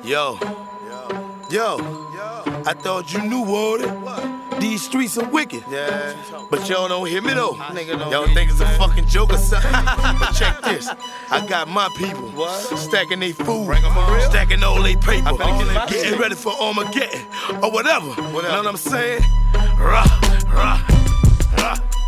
Yo, I thought you knew, Warden. These streets are wicked. Yeah. But y'all don't hear me though. Nigga don't Y'all hear think it's a fucking joke or something. But check this. I got my people stacking they food, stacking all they paper, getting ready for Armageddon or whatever. You know what I'm saying? Rah, rah, rah.